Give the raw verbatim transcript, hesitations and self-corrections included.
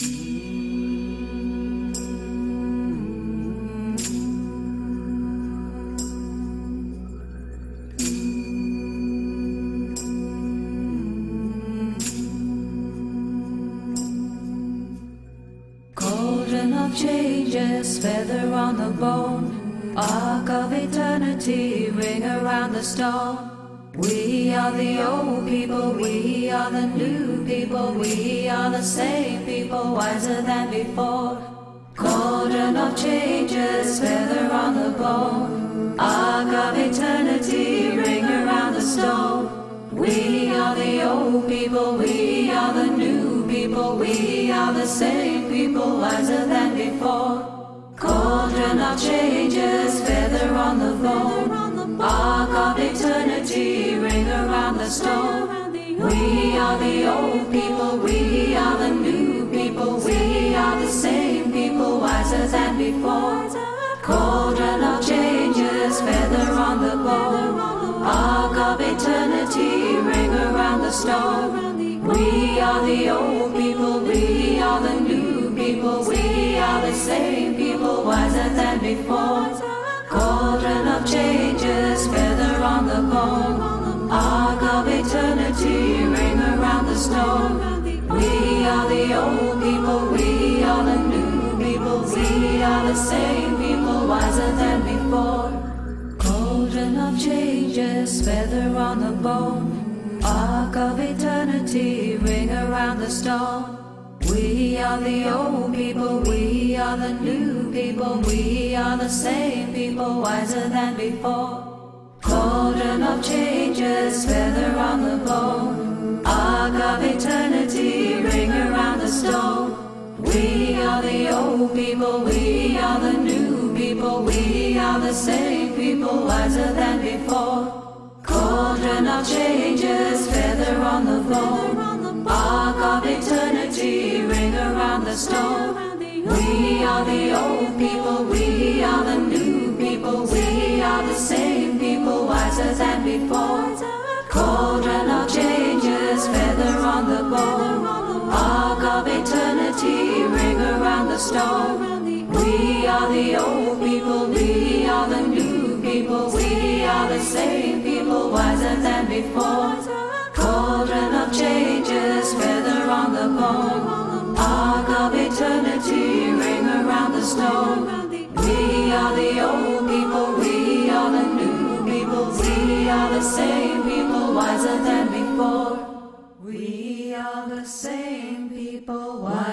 Cauldron of changes, feather on the bone, arc of eternity, ring around the storm. We are the old people, we are the new people, we are the same people, wiser than before. Cauldron of changes, feather on the bone, arc of eternity, ring around the storm. We are the old people, we are the new people, we are the same people, wiser than before. Cauldron of changes, feather on the bone, arc of eternity, ring around the storm. We are the old people, we are the new people, we are the same people, wiser than before. Cauldron of changes, feather on the bone, arc of eternity, ring around the storm. We are the old people, we are the new people, we are the same people, wiser than before. Cauldron of changes, feather on the bone, arc of eternity, ring around the storm. We are the old people, we are the new people, we are the same people, wiser than before. Cauldron of changes, feather on the bone, arc of eternity, ring around the storm. We are the old people, we are the new people, we are the same people, wiser than before. Cauldron of changes, feather on the bone, arc of eternity, ring around the storm. We are the old people, we are the new people, we are the same people, wiser than before. Cauldron of changes, feather on the bone, arc of eternity, ring around the storm. We are the old people, we are the new people, we are the same people, wiser than before. Cauldron of changes, feather on the bone, arc of eternity, ring around the storm. We are the old people, we are the new people, we are the same people, wiser than before. Cauldron of changes, feather on the bone, arc of eternity, ring around the storm. We are the old people, we are the new people, we are the same people, wiser than before. We are the same people, wiser